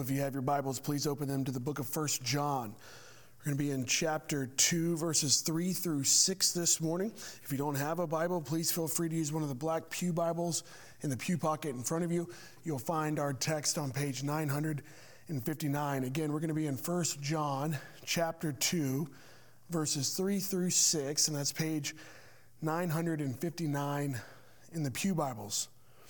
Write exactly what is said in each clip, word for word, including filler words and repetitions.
Well, if you have your Bibles, please open them to the book of First John. We're going to be in chapter two, verses three through six this morning. If you don't have a Bible, please feel free to use one of the black pew Bibles in the pew pocket in front of you. You'll find our text on page nine hundred fifty-nine. Again, we're going to be in First John chapter two, verses three through six, and that's page nine hundred fifty-nine in the pew Bibles.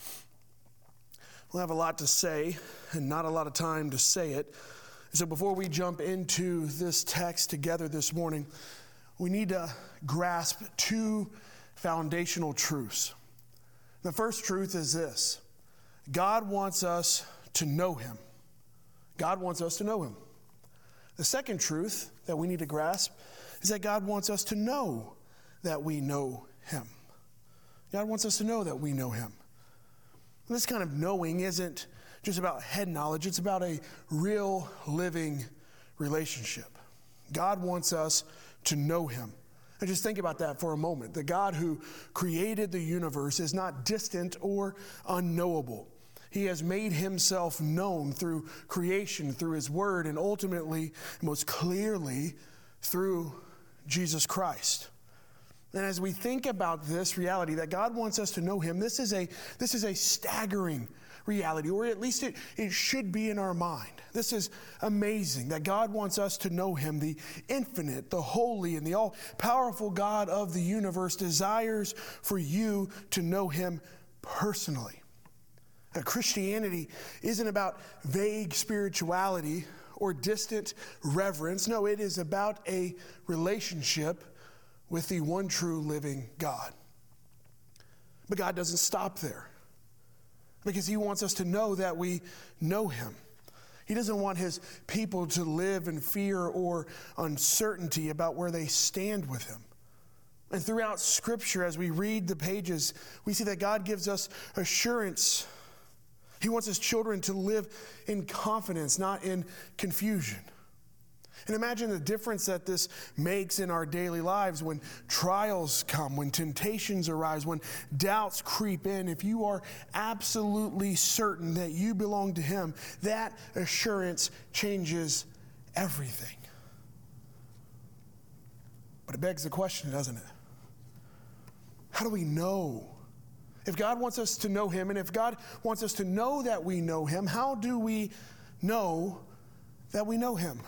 We'll have a lot to say and not a lot of time to say it. So before we jump into this text together this morning, we need to grasp two foundational truths. The first truth is this: God wants us to know Him. God wants us to know Him. The second truth that we need to grasp is that God wants us to know that we know Him. God wants us to know that we know Him. This kind of knowing isn't just about head knowledge. It's about a real living relationship. God wants us to know Him. And just think about that for a moment. The God who created the universe is not distant or unknowable. He has made Himself known through creation, through His Word, and ultimately, most clearly, through Jesus Christ. And as we think about this reality that God wants us to know Him, this is a this is a staggering reality, or at least it, it should be in our mind. This is amazing that God wants us to know Him. The infinite, the holy, and the all-powerful God of the universe desires for you to know Him personally. Now, Christianity isn't about vague spirituality or distant reverence. No, it is about a relationship with the one true living God. But God doesn't stop there, because He wants us to know that we know Him. He doesn't want His people to live in fear or uncertainty about where they stand with Him. And throughout Scripture, as we read the pages, we see that God gives us assurance. He wants His children to live in confidence, not in confusion. And imagine the difference that this makes in our daily lives when trials come, when temptations arise, when doubts creep in. If you are absolutely certain that you belong to Him, that assurance changes everything. But it begs the question, doesn't it? How do we know? If God wants us to know Him, and if God wants us to know that we know Him, how do we know that we know Him?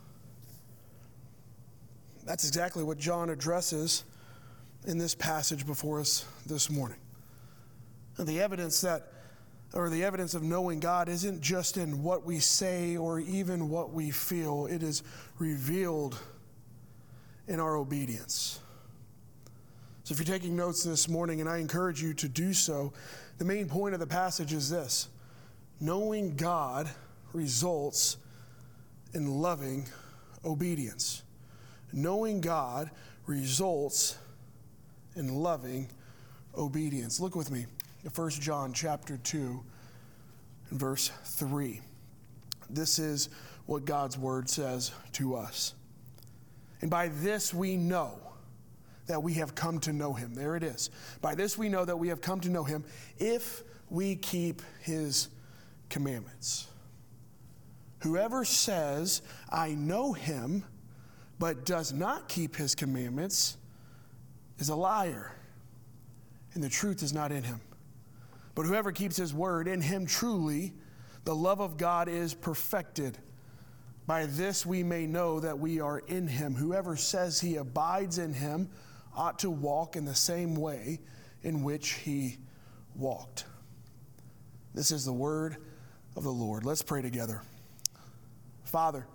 That's exactly what John addresses in this passage before us this morning. And the evidence that, or the evidence of knowing God isn't just in what we say or even what we feel. It is revealed in our obedience. So if you're taking notes this morning, and I encourage you to do so, the main point of the passage is this: knowing God results in loving obedience. Knowing God results in loving obedience. Look with me at First John chapter two and verse three. This is what God's word says to us. And by this we know that we have come to know Him. There it is. By this we know that we have come to know Him if we keep His commandments. Whoever says, I know Him, but does not keep His commandments is a liar, and the truth is not in him. But whoever keeps His word, in him truly the love of God is perfected. By this we may know that we are in Him. Whoever says he abides in Him ought to walk in the same way in which He walked. This is the word of the Lord. Let's pray together. Father,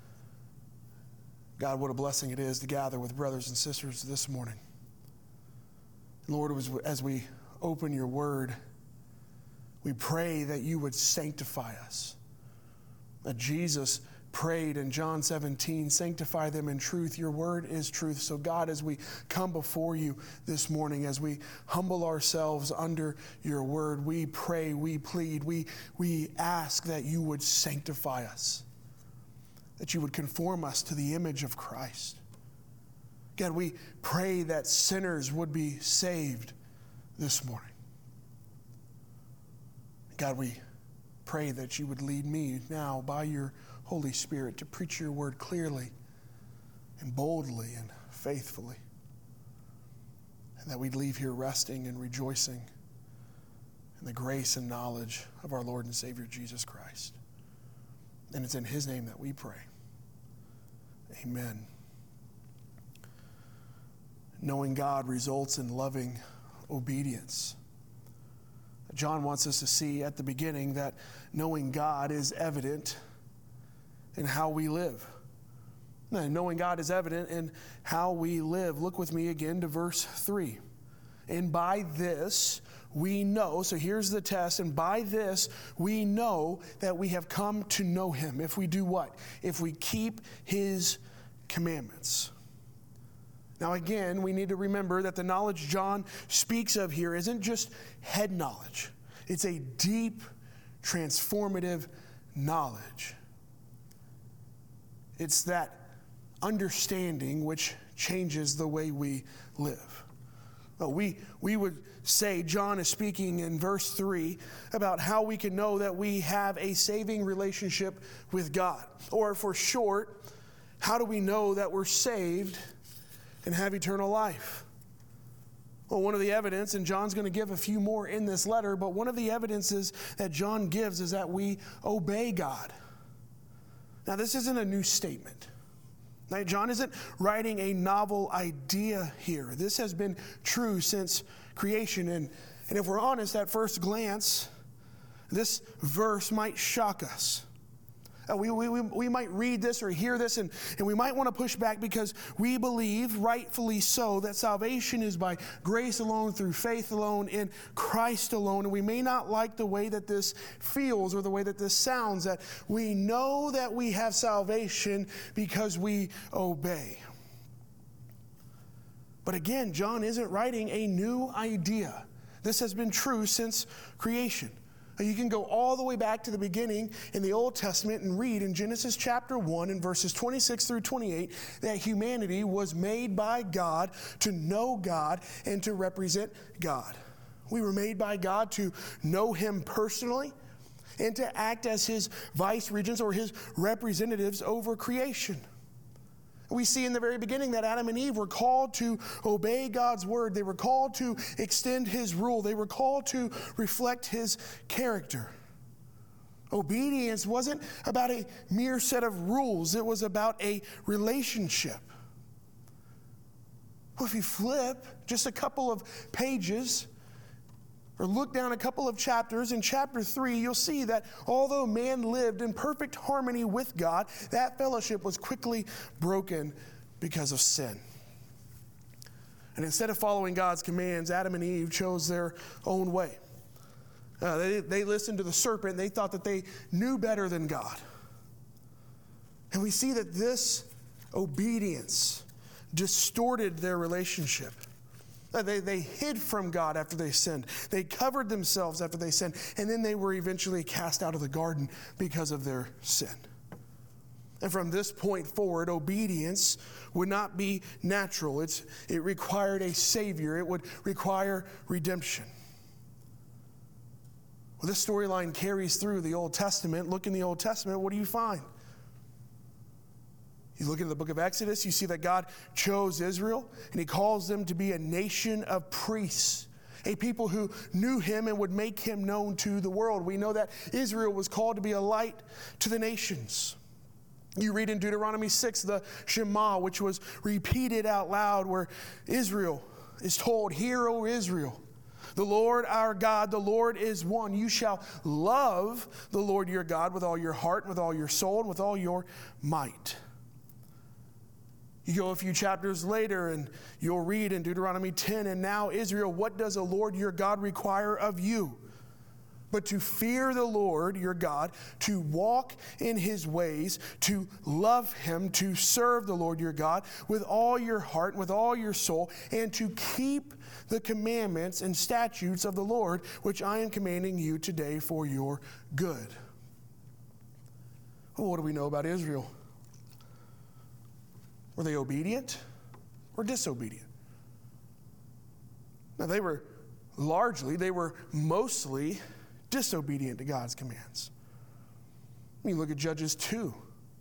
God, what a blessing it is to gather with brothers and sisters this morning. Lord, as we open Your word, we pray that You would sanctify us. That Jesus prayed in John seventeen, sanctify them in truth. Your word is truth. So God, as we come before You this morning, as we humble ourselves under Your word, we pray, we plead, we, we ask that You would sanctify us, that You would conform us to the image of Christ. God, we pray that sinners would be saved this morning. God, we Pray that you would lead me now by your Holy Spirit to preach your word clearly and boldly and faithfully, and that we'd leave here resting and rejoicing in the grace and knowledge of our Lord and Savior Jesus Christ. And it's in his name that we pray. Amen. Knowing God results in loving obedience. John wants us to see at the beginning that knowing God is evident in how we live. Now, knowing God is evident in how we live. Look with me again to verse three. And by this we know, so here's the test, and by this we know that we have come to know him. If we do what? If we keep his commandments. Now again, we need to remember that the knowledge John speaks of here isn't just head knowledge. It's a deep, transformative knowledge. It's that understanding which changes the way we live. Well, we, we would say John is speaking in verse three about how we can know that we have a saving relationship with God. Or for short, how do we know that we're saved and have eternal life? Well, one of the evidence, and John's going to give a few more in this letter, but one of the evidences that John gives is that we obey God. Now, this isn't a new statement. Now, John isn't writing a novel idea here. This has been true since creation. And, and if we're honest, at first glance, this verse might shock us. Uh, we, we, we might read this or hear this, and, and we might want to push back because we believe, rightfully so, that salvation is by grace alone, through faith alone, in Christ alone. And we may not like the way that this feels or the way that this sounds, that we know that we have salvation because we obey. But again, John isn't writing a new idea. This has been true since creation. You can go all the way back to the beginning in the Old Testament and read in Genesis chapter one and verses twenty-six through twenty-eight that humanity was made by God to know God and to represent God. We were made by God to know him personally and to act as his vice regents or his representatives over creation. We see in the very beginning that Adam and Eve were called to obey God's word. They were called to extend his rule. They were called to reflect his character. Obedience wasn't about a mere set of rules. It was about a relationship. Well, if you flip just a couple of pages or look down a couple of chapters, in chapter three, you'll see that although man lived in perfect harmony with God, that fellowship was quickly broken because of sin. And instead of following God's commands, Adam and Eve chose their own way. Uh, they, they listened to the serpent. They thought that they knew better than God. And we see that this obedience distorted their relationship. They, they hid from God after they sinned. They covered themselves after they sinned. And then they were eventually cast out of the garden because of their sin. And from this point forward, obedience would not be natural. It's, it required a Savior. It would require redemption. Well, this storyline carries through the Old Testament. Look in the Old Testament, what do you find? You look into the book of Exodus, you see that God chose Israel, and he calls them to be a nation of priests, a people who knew him and would make him known to the world. We know that Israel was called to be a light to the nations. You read in Deuteronomy six, the Shema, which was repeated out loud, where Israel is told, "Hear, O Israel, the Lord our God, the Lord is one. You shall love the Lord your God with all your heart, with all your soul, and with all your might." You go a few chapters later and you'll read in Deuteronomy ten, "And now, Israel, what does the Lord your God require of you? But to fear the Lord your God, to walk in his ways, to love him, to serve the Lord your God with all your heart and with all your soul, and to keep the commandments and statutes of the Lord, which I am commanding you today for your good." Well, what do we know about Israel? Were they obedient or disobedient? Now, they were largely, they were mostly disobedient to God's commands. You look at Judges two,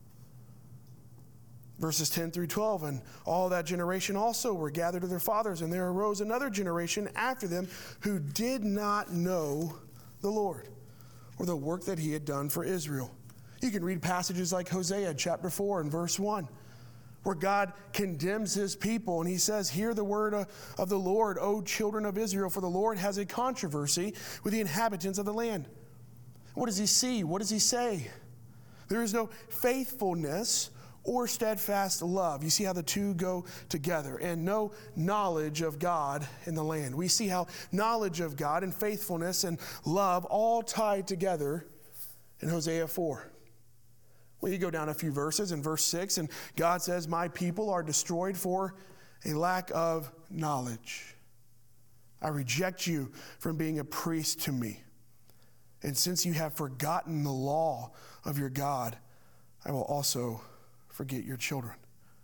verses ten through twelve, and all that generation also were gathered to their fathers, and there arose another generation after them who did not know the Lord or the work that he had done for Israel. You can read passages like Hosea chapter four and verse one, where God condemns his people, and he says, "Hear the word of the Lord, O children of Israel, for the Lord has a controversy with the inhabitants of the land." What does he see? What does he say? There is no faithfulness or steadfast love. You see how the two go together, and no knowledge of God in the land. We see how knowledge of God and faithfulness and love all tied together in Hosea four. Well, you go down a few verses in verse six, and God says, "My people are destroyed for a lack of knowledge. I reject you from being a priest to me. And since you have forgotten the law of your God, I will also forget your children."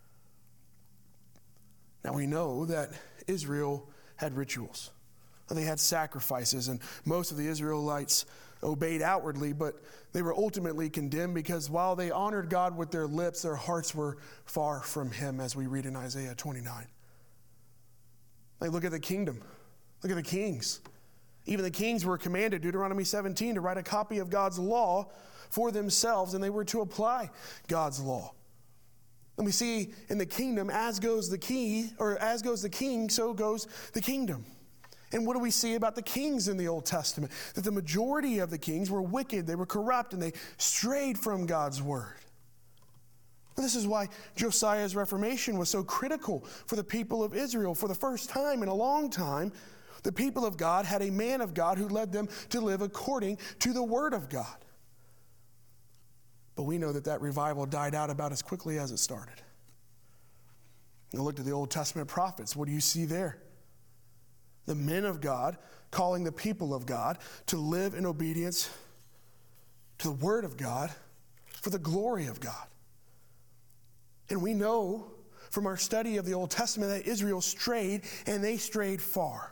Now we know that Israel had rituals. They had sacrifices, and most of the Israelites obeyed outwardly, but they were ultimately condemned because while they honored God with their lips, their hearts were far from him, as we read in Isaiah twenty-nine. Like, look at the kingdom. Look at the kings. Even the kings were commanded, Deuteronomy seventeen, to write a copy of God's law for themselves, and they were to apply God's law. And we see in the kingdom, as goes the key, or as goes the king, so goes the kingdom. And what do we see about the kings in the Old Testament? That the majority of the kings were wicked, they were corrupt, and they strayed from God's word. And this is why Josiah's reformation was so critical for the people of Israel. For the first time in a long time, the people of God had a man of God who led them to live according to the word of God. But we know that that revival died out about as quickly as it started. Now look to the Old Testament prophets. What do you see there? The men of God calling the people of God to live in obedience to the word of God for the glory of God. And we know from our study of the Old Testament that Israel strayed, and they strayed far.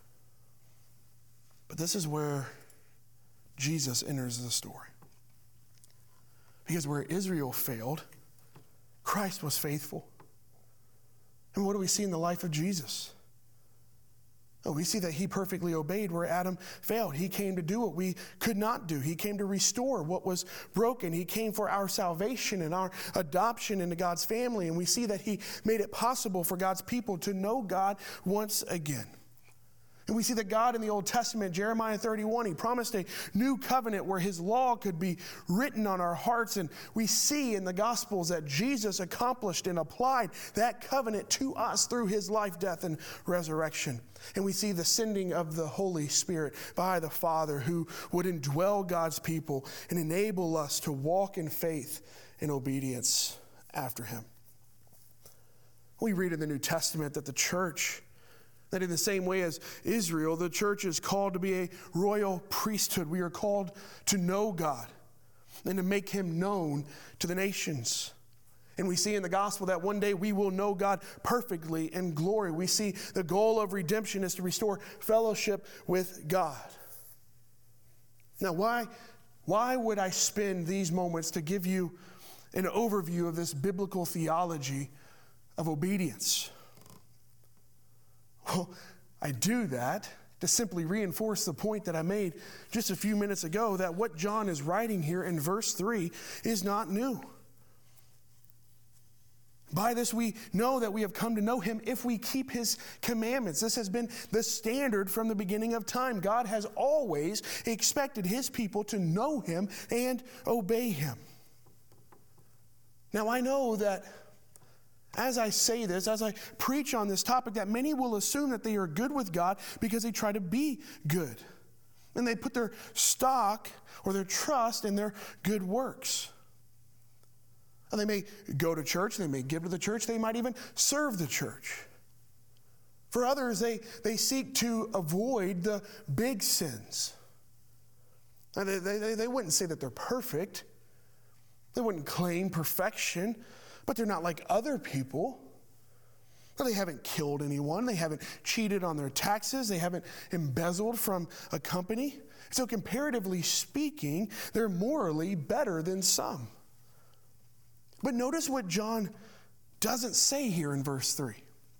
But this is where Jesus enters the story. Because where Israel failed, Christ was faithful. And what do we see in the life of Jesus? Oh, we see that he perfectly obeyed where Adam failed. He came to do what we could not do. He came to restore what was broken. He came for our salvation and our adoption into God's family. And we see that he made it possible for God's people to know God once again. And we see that God in the Old Testament, Jeremiah thirty-one, he promised a new covenant where his law could be written on our hearts. And we see in the Gospels that Jesus accomplished and applied that covenant to us through his life, death, and resurrection. And we see the sending of the Holy Spirit by the Father, who would indwell God's people and enable us to walk in faith and obedience after him. We read in the New Testament that the church, that in the same way as Israel, the church is called to be a royal priesthood. We are called to know God and to make him known to the nations. And we see in the gospel that one day we will know God perfectly in glory. We see the goal of redemption is to restore fellowship with God. Now, why, why would I spend these moments to give you an overview of this biblical theology of obedience? Well, I do that to simply reinforce the point that I made just a few minutes ago, that what John is writing here in verse three is not new. By this we know that we have come to know him if we keep his commandments. This has been the standard from the beginning of time. God has always expected his people to know him and obey him. Now I know that as I say this, as I preach on this topic, that many will assume that they are good with God because they try to be good. And they put their stock or their trust in their good works. And they may go to church, they may give to the church, they might even serve the church. For others, they, they seek to avoid the big sins. Now, they, they, they wouldn't say that they're perfect. They wouldn't claim perfection. But they're not like other people. They haven't killed anyone. They haven't cheated on their taxes. They haven't embezzled from a company. So comparatively speaking, they're morally better than some. But notice what John doesn't say here in verse three.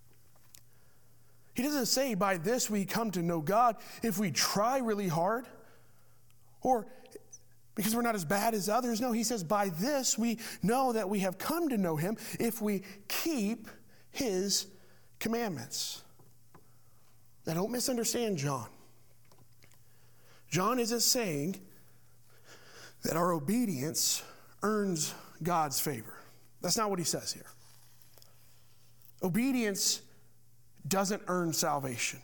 He doesn't say, by this we come to know God if we try really hard, or because we're not as bad as others. No, he says, by this we know that we have come to know him if we keep his commandments. Now, don't misunderstand John. John isn't saying that our obedience earns God's favor. That's not what he says here. Obedience doesn't earn salvation,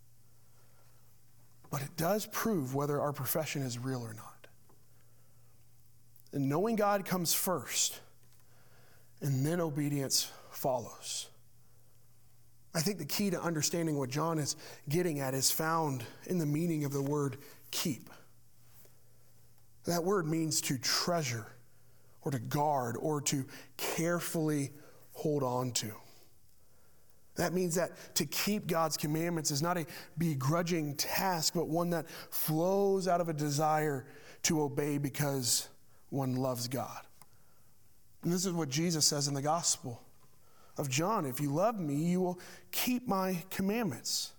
but it does prove whether our profession is real or not. And knowing God comes first, and then obedience follows. I think the key to understanding what John is getting at is found in the meaning of the word keep. That word means to treasure, or to guard, or to carefully hold on to. That means that to keep God's commandments is not a begrudging task, but one that flows out of a desire to obey because one loves God. And this is what Jesus says in the Gospel of John. If you love me, you will keep my commandments.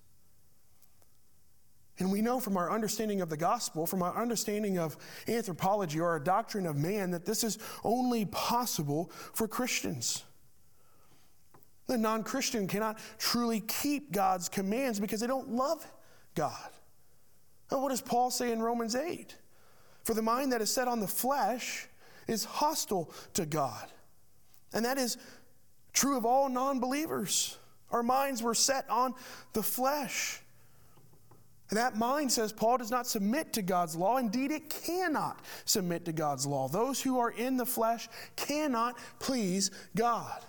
And we know from our understanding of the gospel, from our understanding of anthropology or our doctrine of man, that this is only possible for Christians. The non-Christian cannot truly keep God's commands because they don't love God. And what does Paul say in Romans eight? For the mind that is set on the flesh is hostile to God. And that is true of all non-believers. Our minds were set on the flesh. And that mind, says Paul, does not submit to God's law. Indeed, it cannot submit to God's law. Those who are in the flesh cannot please God.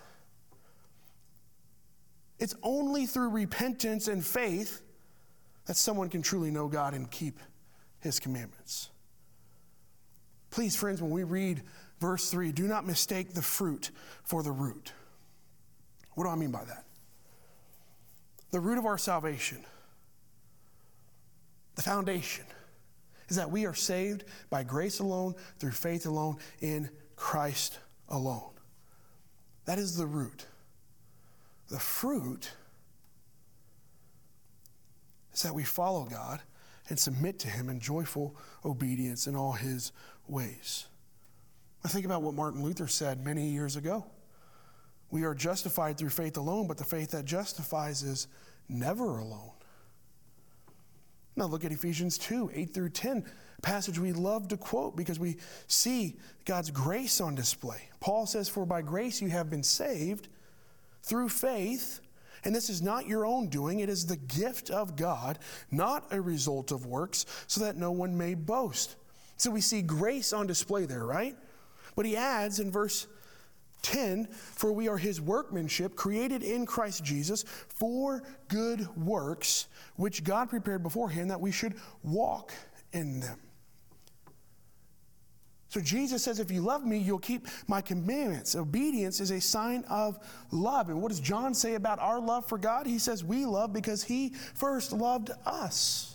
It's only through repentance and faith that someone can truly know God and keep his commandments. Please, friends, when we read verse three, do not mistake the fruit for the root. What do I mean by that? The root of our salvation, the foundation, is that we are saved by grace alone, through faith alone, in Christ alone. That is the root. The fruit is that we follow God and submit to him in joyful obedience in all his ways. I think about what Martin Luther said many years ago. We are justified through faith alone, but the faith that justifies is never alone. Now look at Ephesians two, eight through ten, a passage we love to quote because we see God's grace on display. Paul says, for by grace you have been saved through faith, and this is not your own doing, it is the gift of God, not a result of works, so that no one may boast. So we see grace on display there, right? But he adds in verse ten, for we are his workmanship, created in Christ Jesus for good works, which God prepared beforehand that we should walk in them. So Jesus says, if you love me, you'll keep my commandments. Obedience is a sign of love. And what does John say about our love for God? He says we love because he first loved us.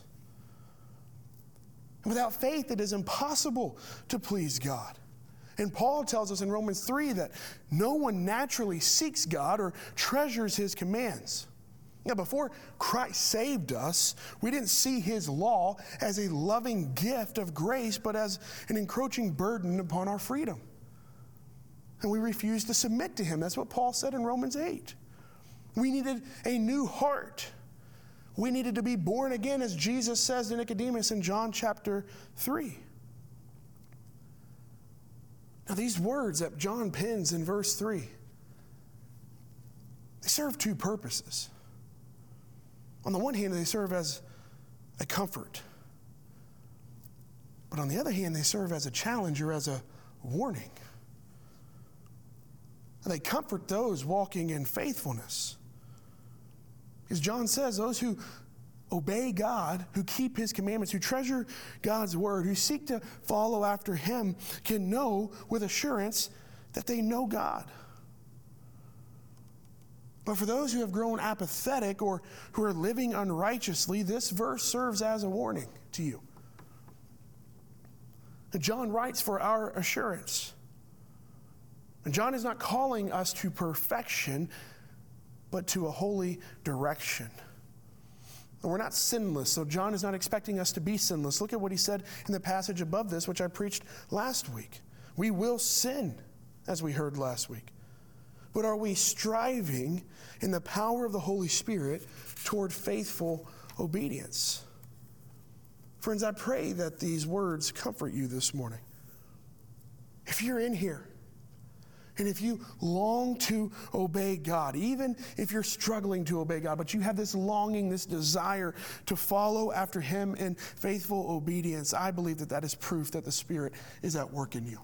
And without faith, it is impossible to please God. And Paul tells us in Romans three that no one naturally seeks God or treasures his commands. Now, before Christ saved us, we didn't see his law as a loving gift of grace, but as an encroaching burden upon our freedom. And we refused to submit to him. That's what Paul said in Romans eight. We needed a new heart. We needed to be born again, as Jesus says to Nicodemus in John chapter three. Now, these words that John pens in verse three, they serve two purposes. On the one hand, they serve as a comfort. But on the other hand, they serve as a challenge or as a warning. And they comfort those walking in faithfulness. Because John says those who obey God, who keep his commandments, who treasure God's word, who seek to follow after him, can know with assurance that they know God. But for those who have grown apathetic or who are living unrighteously, this verse serves as a warning to you. And John writes for our assurance. And John is not calling us to perfection, but to a holy direction. And we're not sinless, so John is not expecting us to be sinless. Look at what he said in the passage above this, which I preached last week. We will sin, as we heard last week. But are we striving in the power of the Holy Spirit toward faithful obedience? Friends, I pray that these words comfort you this morning. If you're in here, and if you long to obey God, even if you're struggling to obey God, but you have this longing, this desire to follow after Him in faithful obedience, I believe that that is proof that the Spirit is at work in you.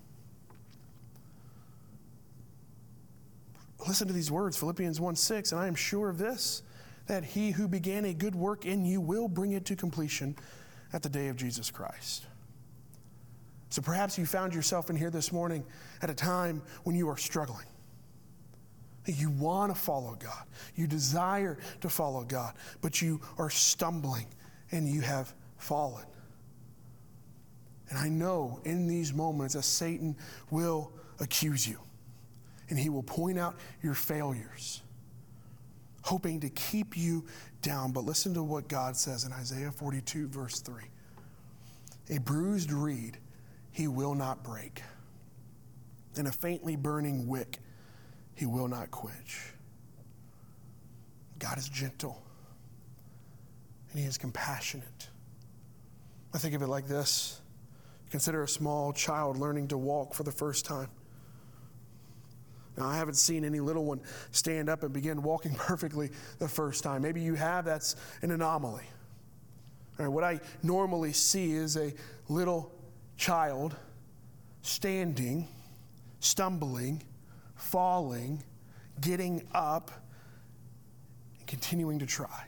Listen to these words, Philippians one six, and I am sure of this, that He who began a good work in you will bring it to completion at the day of Jesus Christ. So perhaps you found yourself in here this morning at a time when you are struggling. You want to follow God. You desire to follow God, but you are stumbling and you have fallen. And I know in these moments that Satan will accuse you. And he will point out your failures, hoping to keep you down. But listen to what God says in Isaiah forty-two, verse three. A bruised reed He will not break, and a faintly burning wick He will not quench. God is gentle, and He is compassionate. I think of it like this. Consider a small child learning to walk for the first time. Now, I haven't seen any little one stand up and begin walking perfectly the first time. Maybe you have. That's an anomaly. All right, what I normally see is a little child standing, stumbling, falling, getting up, and continuing to try.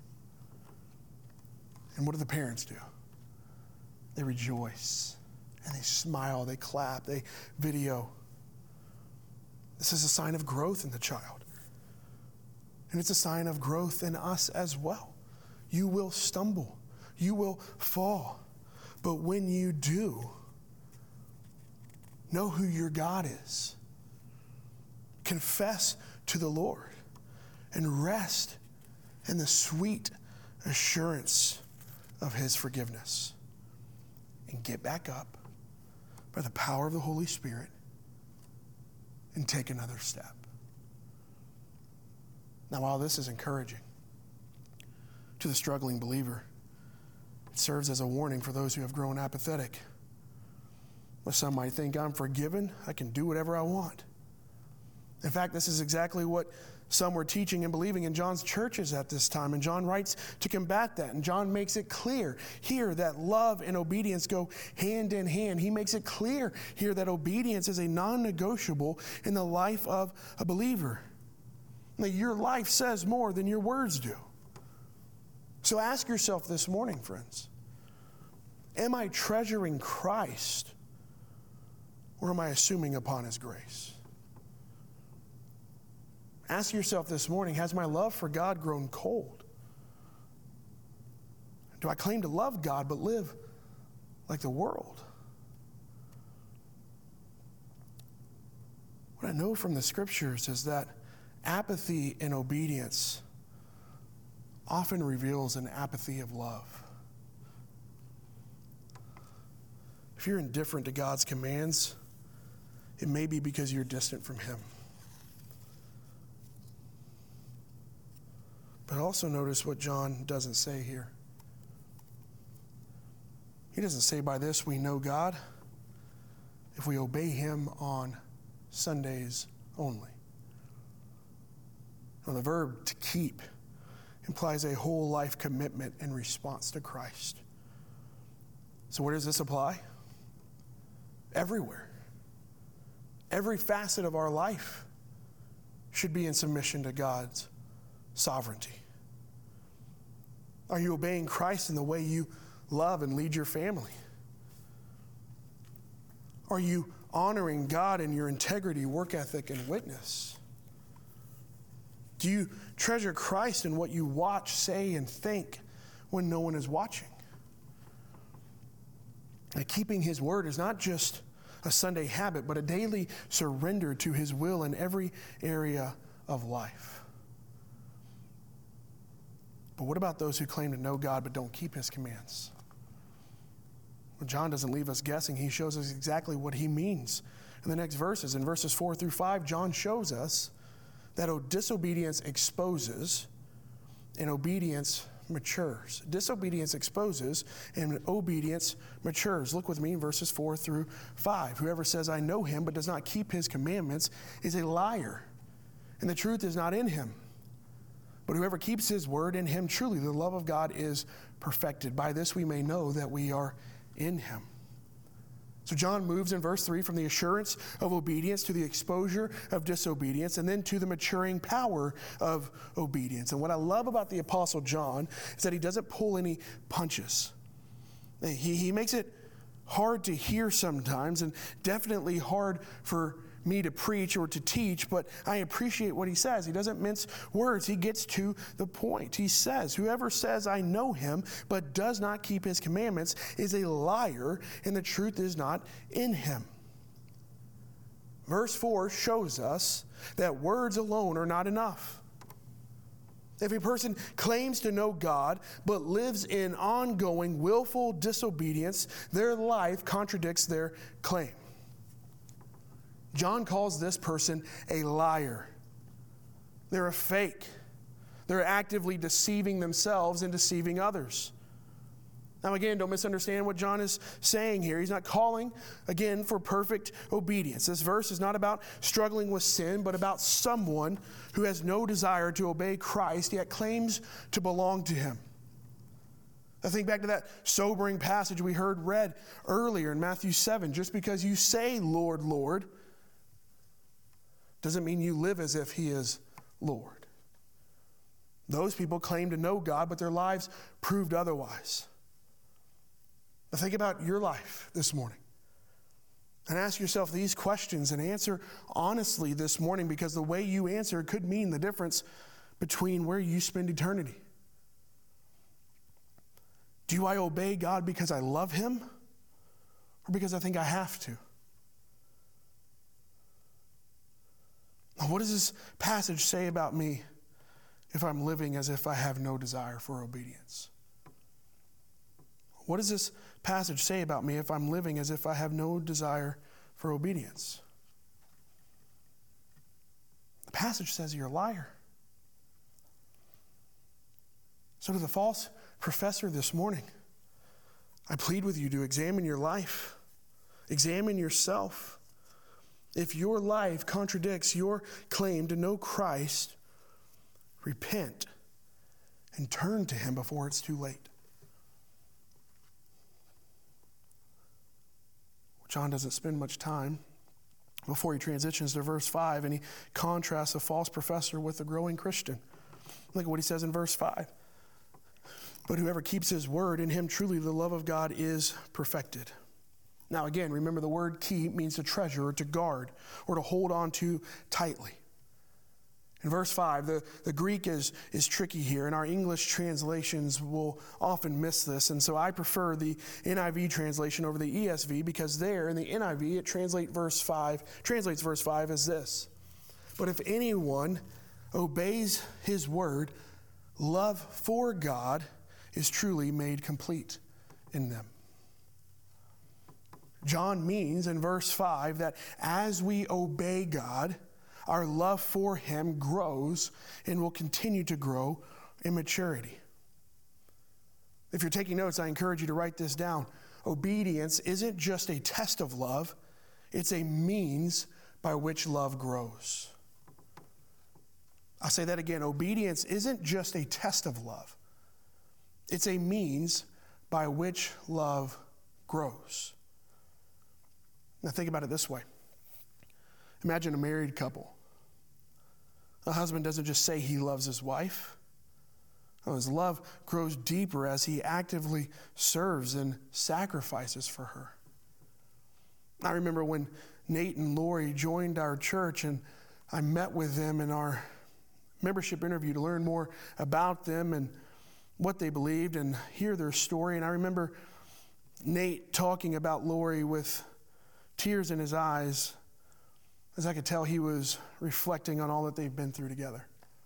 And what do the parents do? They rejoice, and they smile, they clap, they video. This is a sign of growth in the child. And it's a sign of growth in us as well. You will stumble. You will fall. But when you do, know who your God is. Confess to the Lord and rest in the sweet assurance of His forgiveness. And get back up by the power of the Holy Spirit and take another step. Now, while this is encouraging to the struggling believer, it serves as a warning for those who have grown apathetic. Well, some might think, I'm forgiven, I can do whatever I want. In fact, this is exactly what some were teaching and believing in John's churches at this time, and John writes to combat that, and John makes it clear here that love and obedience go hand in hand. He makes it clear here that obedience is a non-negotiable in the life of a believer. Now, your life says more than your words do. So ask yourself this morning, friends, am I treasuring Christ, or am I assuming upon His grace? Ask yourself this morning, has my love for God grown cold? Do I claim to love God but live like the world? What I know from the scriptures is that apathy in obedience often reveals an apathy of love. If you're indifferent to God's commands, it may be because you're distant from Him. But also notice what John doesn't say here. He doesn't say by this we know God if we obey Him on Sundays only. Now, the verb to keep implies a whole life commitment in response to Christ. So where does this apply? Everywhere. Every facet of our life should be in submission to God's sovereignty. Are you obeying Christ in the way you love and lead your family? Are you honoring God in your integrity, work ethic, and witness? Do you treasure Christ in what you watch, say, and think when no one is watching? And keeping his word is not just a Sunday habit, but a daily surrender to his will in every area of life. But what about those who claim to know God but don't keep his commands? Well, John doesn't leave us guessing. He shows us exactly what he means. In the next verses, in verses four through five, John shows us that disobedience exposes and obedience matures. Disobedience exposes and obedience matures. Look with me in verses four through five. Whoever says, I know him, but does not keep his commandments is a liar, and the truth is not in him. But whoever keeps his word, in him truly the love of God is perfected. By this we may know that we are in him. So John moves in verse three from the assurance of obedience to the exposure of disobedience, and then to the maturing power of obedience. And what I love about the Apostle John is that he doesn't pull any punches. He, he makes it hard to hear sometimes, and definitely hard for me to preach or to teach, but I appreciate what he says. He doesn't mince words. He gets to the point. He says, whoever says, I know him, but does not keep his commandments is a liar, and the truth is not in him. Verse four shows us that words alone are not enough. If a person claims to know God, but lives in ongoing willful disobedience, their life contradicts their claim. John calls this person a liar. They're a fake. They're actively deceiving themselves and deceiving others. Now again, don't misunderstand what John is saying here. He's not calling, again, for perfect obedience. This verse is not about struggling with sin, but about someone who has no desire to obey Christ, yet claims to belong to him. I think back to that sobering passage we heard read earlier in Matthew seven. Just because you say, Lord, Lord, doesn't mean you live as if he is Lord. Those people claim to know God, but their lives proved otherwise. Now think about your life this morning and ask yourself these questions and answer honestly this morning, because the way you answer could mean the difference between where you spend eternity. Do I obey God because I love him, or because I think I have to? What does this passage say about me if I'm living as if I have no desire for obedience? What does this passage say about me if I'm living as if I have no desire for obedience? The passage says you're a liar. So to the false professor this morning, I plead with you to examine your life. Examine yourself. If your life contradicts your claim to know Christ, repent and turn to him before it's too late. John doesn't spend much time before he transitions to verse five, and he contrasts a false professor with a growing Christian. Look at what he says in verse five. But whoever keeps his word, in him truly the love of God is perfected. Now again, remember the word keep means to treasure or to guard or to hold on to tightly. In verse five, the, the Greek is, is tricky here, and our English translations will often miss this. And so I prefer the N I V translation over the E S V, because there in the N I V it translate verse five, translates verse five as this. But if anyone obeys his word, love for God is truly made complete in them. John means in verse five that as we obey God, our love for him grows and will continue to grow in maturity. If you're taking notes, I encourage you to write this down. Obedience isn't just a test of love, it's a means by which love grows. I'll say that again. Obedience isn't just a test of love, it's a means by which love grows. Now think about it this way. Imagine a married couple. The husband doesn't just say he loves his wife. No, his love grows deeper as he actively serves and sacrifices for her. I remember when Nate and Lori joined our church, and I met with them in our membership interview to learn more about them and what they believed and hear their story. And I remember Nate talking about Lori with tears in his eyes, as I could tell he was reflecting on all that they've been through together.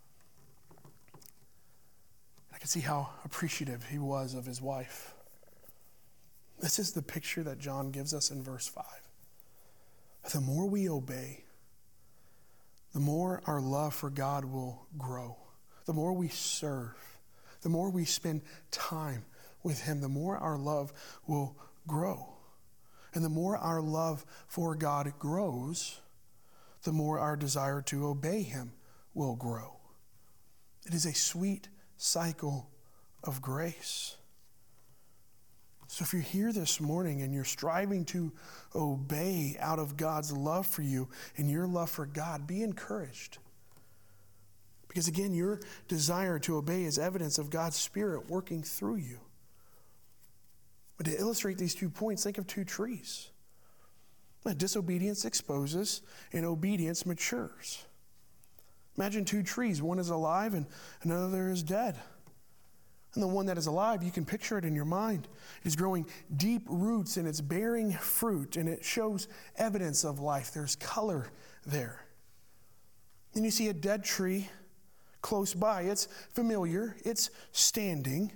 I could see how appreciative he was of his wife. This is the picture that John gives us in verse five. The more we obey, the more our love for God will grow. The more we serve, the more we spend time with him, the more our love will grow. And the more our love for God grows, the more our desire to obey him will grow. It is a sweet cycle of grace. So if you're here this morning and you're striving to obey out of God's love for you and your love for God, be encouraged. Because again, your desire to obey is evidence of God's Spirit working through you. But to illustrate these two points, think of two trees. Disobedience exposes and obedience matures. Imagine two trees. One is alive and another is dead. And the one that is alive, you can picture it in your mind. It is growing deep roots and it's bearing fruit and it shows evidence of life. There's color there. Then you see a dead tree close by. It's familiar. It's standing.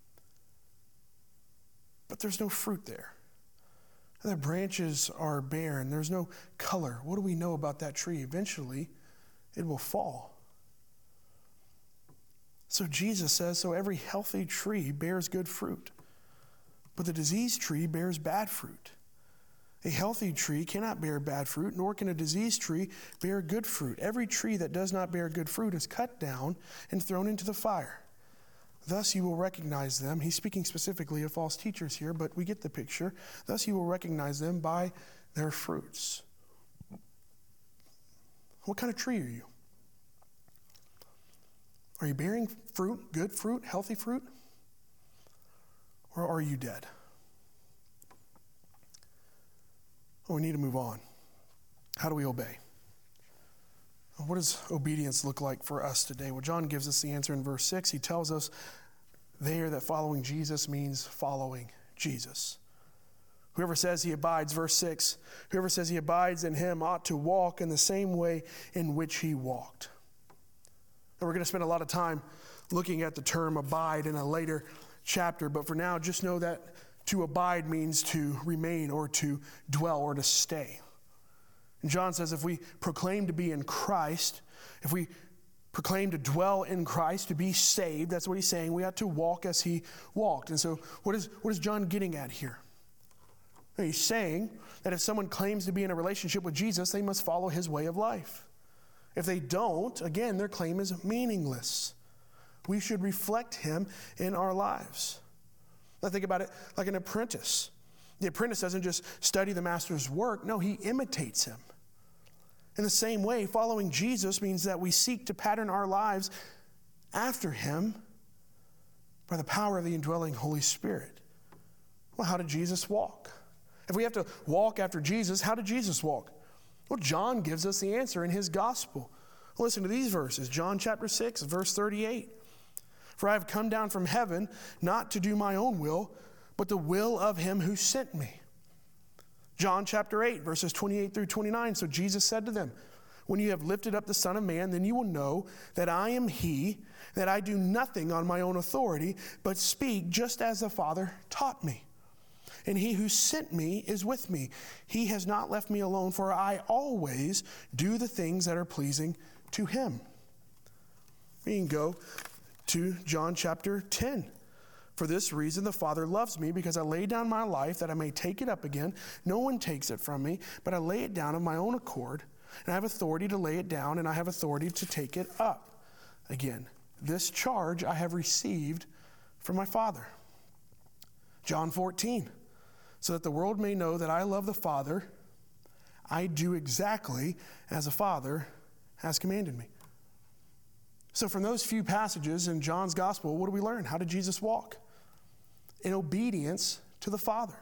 But there's no fruit there. The branches are barren. There's no color. What do we know about that tree? Eventually, it will fall. So Jesus says, so every healthy tree bears good fruit, but the diseased tree bears bad fruit. A healthy tree cannot bear bad fruit, nor can a diseased tree bear good fruit. Every tree that does not bear good fruit is cut down and thrown into the fire. Thus you will recognize them. He's speaking specifically of false teachers here, but we get the picture. Thus you will recognize them by their fruits. What kind of tree are you? Are you bearing fruit, good fruit, healthy fruit? Or are you dead? Well, we need to move on. How do we obey? What does obedience look like for us today? Well, John gives us the answer in verse six. He tells us there that following Jesus means following Jesus. Whoever says he abides, verse six, whoever says he abides in him ought to walk in the same way in which he walked. And we're going to spend a lot of time looking at the term abide in a later chapter, but for now, just know that to abide means to remain or to dwell or to stay. And John says if we proclaim to be in Christ, if we proclaim to dwell in Christ, to be saved, that's what he's saying. We ought to walk as he walked. And so what is, what is John getting at here? He's saying that if someone claims to be in a relationship with Jesus, they must follow his way of life. If they don't, again, their claim is meaningless. We should reflect him in our lives. Now think about it like an apprentice. The apprentice doesn't just study the master's work. No, he imitates him. In the same way, following Jesus means that we seek to pattern our lives after him by the power of the indwelling Holy Spirit. Well, how did Jesus walk? If we have to walk after Jesus, how did Jesus walk? Well, John gives us the answer in his gospel. Listen to these verses. John chapter six, verse thirty-eight. For I have come down from heaven not to do my own will, but the will of him who sent me. John chapter eight, verses twenty-eight through twenty-nine. So Jesus said to them, when you have lifted up the Son of Man, then you will know that I am he, that I do nothing on my own authority, but speak just as the Father taught me. And he who sent me is with me. He has not left me alone, for I always do the things that are pleasing to him. We can go to John chapter ten. For this reason the Father loves me, because I lay down my life that I may take it up again. No one takes it from me, but I lay it down of my own accord. And I have authority to lay it down, and I have authority to take it up again. This charge I have received from my Father. John fourteen. So that the world may know that I love the Father, I do exactly as the Father has commanded me. So from those few passages in John's gospel, what do we learn? How did Jesus walk? In obedience to the Father.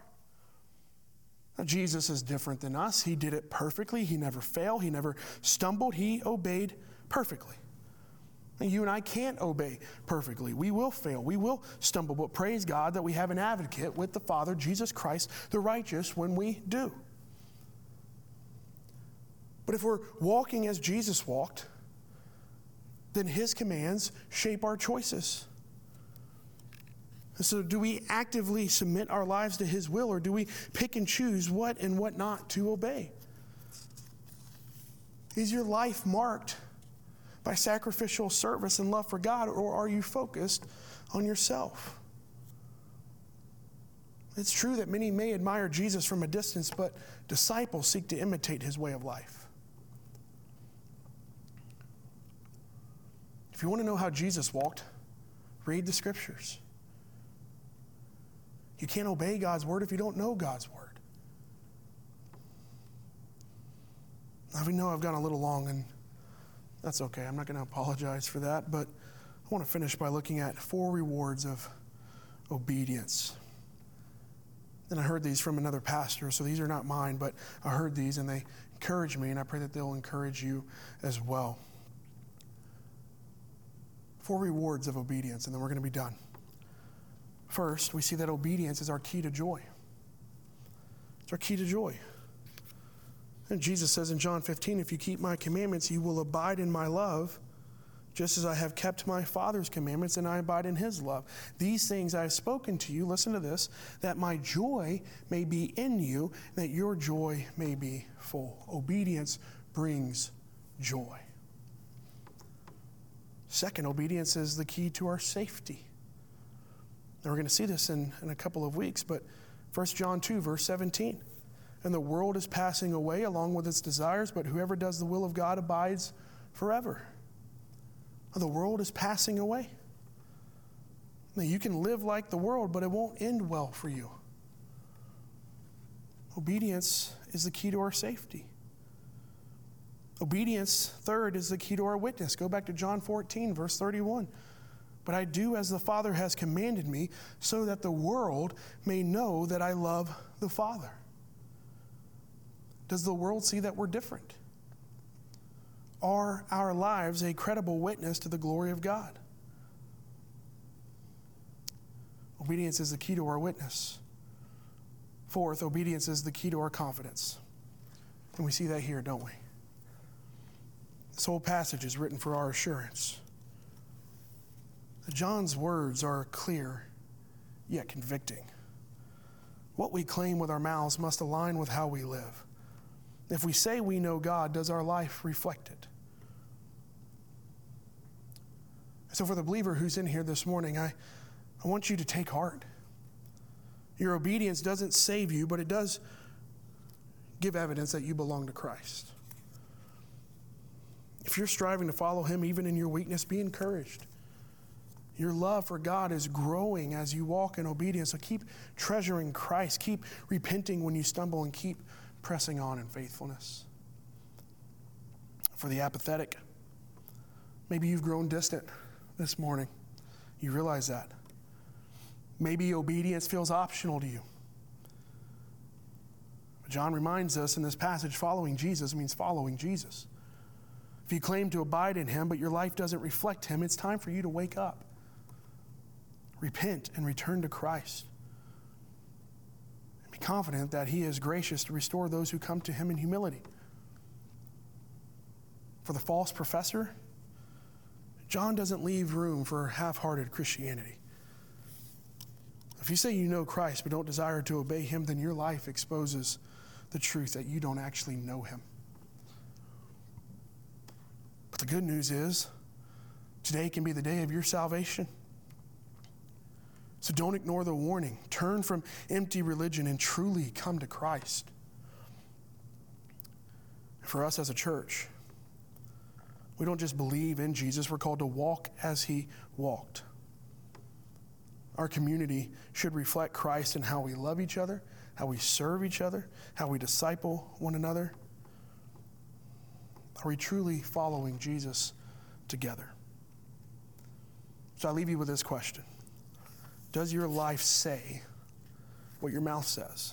Now, Jesus is different than us. He did it perfectly. He never failed. He never stumbled. He obeyed perfectly. You and I can't obey perfectly. We will fail. We will stumble. But praise God that we have an advocate with the Father, Jesus Christ, the righteous, when we do. But if we're walking as Jesus walked, then his commands shape our choices. So do we actively submit our lives to his will, or do we pick and choose what and what not to obey? Is your life marked by sacrificial service and love for God, or are you focused on yourself? It's true that many may admire Jesus from a distance, but disciples seek to imitate his way of life. If you want to know how Jesus walked, read the scriptures. You can't obey God's word if you don't know God's word. Now, we know I've gone a little long, and that's okay. I'm not going to apologize for that, but I want to finish by looking at four rewards of obedience. And I heard these from another pastor, so these are not mine, but I heard these, and they encourage me, and I pray that they'll encourage you as well. Four rewards of obedience, and then we're going to be done. First, we see that obedience is our key to joy. It's our key to joy. And Jesus says in John fifteen, if you keep my commandments, you will abide in my love, just as I have kept my Father's commandments, and I abide in his love. These things I have spoken to you, listen to this, that my joy may be in you, that your joy may be full. Obedience brings joy. Second, obedience is the key to our safety. Now, we're going to see this in, in a couple of weeks, but First John two, verse seventeen. And the world is passing away along with its desires, but whoever does the will of God abides forever. The world is passing away. Now, you can live like the world, but it won't end well for you. Obedience is the key to our safety. Obedience, third, is the key to our witness. Go back to John fourteen, verse thirty-one. But I do as the Father has commanded me, so that the world may know that I love the Father. Does the world see that we're different? Are our lives a credible witness to the glory of God? Obedience is the key to our witness. Fourth, obedience is the key to our confidence. And we see that here, don't we? This whole passage is written for our assurance. John's words are clear, yet convicting. What we claim with our mouths must align with how we live. If we say we know God, does our life reflect it? So for the believer who's in here this morning, I, I want you to take heart. Your obedience doesn't save you, but it does give evidence that you belong to Christ. If you're striving to follow him even in your weakness, be encouraged. Your love for God is growing as you walk in obedience. So keep treasuring Christ. Keep repenting when you stumble, and keep pressing on in faithfulness. For the apathetic, maybe you've grown distant this morning. You realize that. Maybe obedience feels optional to you. But John reminds us in this passage, following Jesus means following Jesus. If you claim to abide in him, but your life doesn't reflect him, it's time for you to wake up. Repent and return to Christ. And be confident that he is gracious to restore those who come to him in humility. For the false professor, John doesn't leave room for half-hearted Christianity. If you say you know Christ but don't desire to obey him, then your life exposes the truth that you don't actually know him. But the good news is, today can be the day of your salvation. So don't ignore the warning. Turn from empty religion and truly come to Christ. For us as a church, we don't just believe in Jesus, we're called to walk as he walked. Our community should reflect Christ in how we love each other, how we serve each other, how we disciple one another. Are we truly following Jesus together? So I leave you with this question. Does your life say what your mouth says?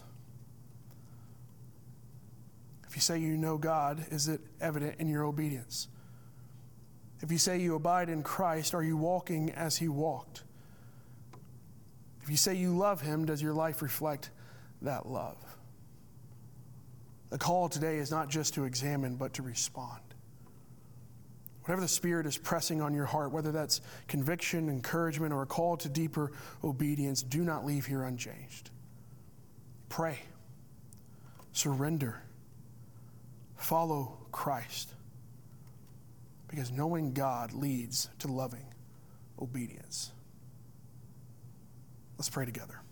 If you say you know God, is it evident in your obedience? If you say you abide in Christ, are you walking as he walked? If you say you love him, does your life reflect that love? The call today is not just to examine, but to respond. Whatever the Spirit is pressing on your heart, whether that's conviction, encouragement, or a call to deeper obedience, do not leave here unchanged. Pray. Surrender. Follow Christ. Because knowing God leads to loving obedience. Let's pray together.